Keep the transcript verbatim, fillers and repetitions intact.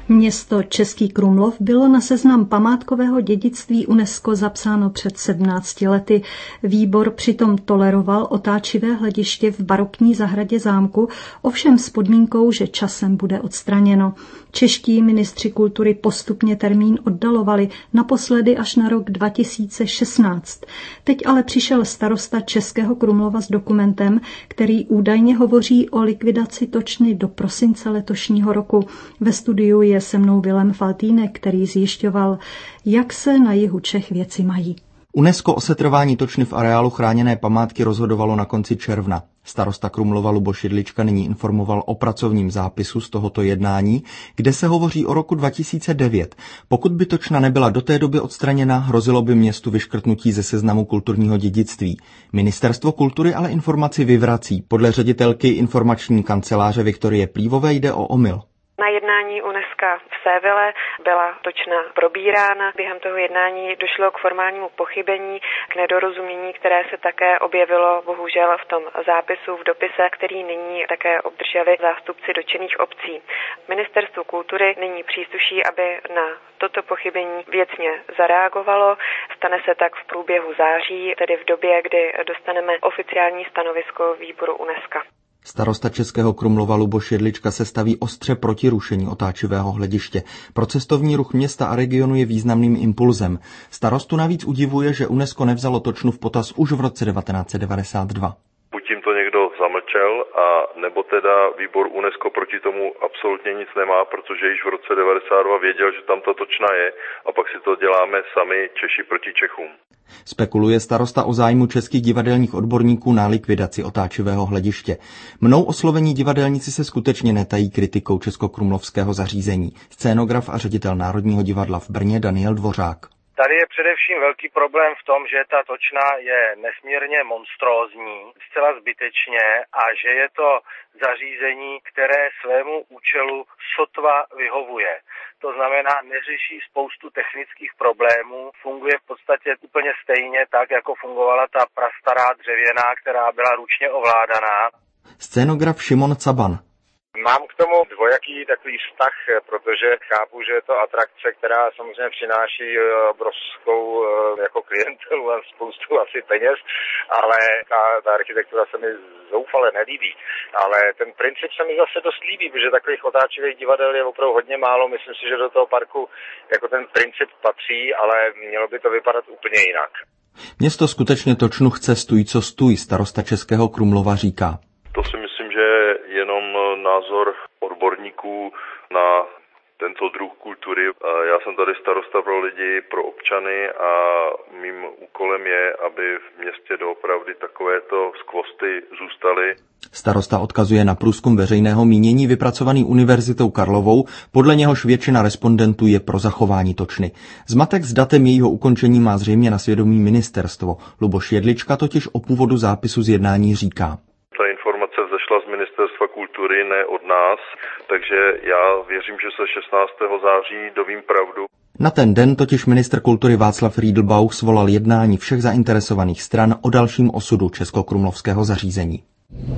Město Český Krumlov bylo na seznam památkového dědictví UNESCO zapsáno před sedmnácti lety. Výbor přitom toleroval otáčivé hlediště v barokní zahradě zámku, ovšem s podmínkou, že časem bude odstraněno. Čeští ministři kultury postupně termín oddalovali, naposledy až na rok dva tisíce šestnáct. Teď ale přišel starosta Českého Krumlova s dokumentem, který údajně hovoří o likvidaci točny do prosince letošního roku. Ve studiu je se mnou Vilém Faltýnek, který zjišťoval, jak se na jihu Čech věci mají. UNESCO o setrvání točny v areálu chráněné památky rozhodovalo na konci června. Starosta Krumlova Luboš Jedlička nyní informoval o pracovním zápisu z tohoto jednání, kde se hovoří o roku dva tisíce devět. Pokud by točna nebyla do té doby odstraněna, hrozilo by městu vyškrtnutí ze seznamu kulturního dědictví. Ministerstvo kultury ale informaci vyvrací. Podle ředitelky informační kanceláře Viktorie Plívové jde o omyl. Na jednání UNESCO v Séville byla točna probírána. Během toho jednání došlo k formálnímu pochybení, k nedorozumění, které se také objevilo bohužel v tom zápisu v dopise, který nyní také obdrželi zástupci dotčených obcí. Ministerstvu kultury nyní přísluší, aby na toto pochybení věcně zareagovalo. Stane se tak v průběhu září, tedy v době, kdy dostaneme oficiální stanovisko výboru UNESCO. Starosta Českého Krumlova Luboš Jedlička se staví ostře proti rušení otáčivého hlediště. Pro cestovní ruch města a regionu je významným impulzem. Starostu navíc udivuje, že UNESCO nevzalo točnu v potaz už v roce devatenáct set devadesát dva. Buď tím to někdo zamlčel, a nebo teda výbor UNESCO proti tomu absolutně nic nemá, protože již v roce devadesát dva věděl, že tam ta točna je, a pak si to děláme sami Češi proti Čechům. Spekuluje starosta o zájmu českých divadelních odborníků na likvidaci otáčivého hlediště. Mnou oslovení divadelníci se skutečně netají kritikou českokrumlovského zařízení. Scénograf a ředitel Národního divadla v Brně Daniel Dvořák. Tady je především velký problém v tom, že ta točna je nesmírně monstrózní, zcela zbytečně, a že je to zařízení, které svému účelu sotva vyhovuje. To znamená, neřeší spoustu technických problémů, funguje v podstatě úplně stejně tak, jako fungovala ta prastará dřevěná, která byla ručně ovládaná. Scénograf Šimon Caban. Mám k tomu dvojaký takový vztah, protože chápu, že je to atrakce, která samozřejmě přináší obrovskou jako klientelu a spoustu asi peněz, ale ta, ta architektura se mi zoufale nelíbí. Ale ten princip se mi zase dost líbí, protože takových otáčivých divadel je opravdu hodně málo. Myslím si, že do toho parku jako ten princip patří, ale mělo by to vypadat úplně jinak. Město skutečně točnu chce stůj co stůj, starosta Českého Krumlova říká. To si myslím, že je jenom názor odborníků na tento druh kultury. Já jsem tady starosta pro lidi, pro občany, a mým úkolem je, aby v městě doopravdy takovéto skvosty zůstaly. Starosta odkazuje na průzkum veřejného mínění vypracovaný Univerzitou Karlovou, podle něhož většina respondentů je pro zachování točny. Zmatek s datem jejího ukončení má zřejmě na svědomí ministerstvo. Luboš Jedlička totiž o původu zápisu z jednání říká. Ta informace vzešla z Ministerstva kultury, ne od nás, takže já věřím, že se šestnáctého září dovím pravdu. Na ten den totiž ministr kultury Václav Riedelbauch svolal jednání všech zainteresovaných stran o dalším osudu českokrumlovského zařízení.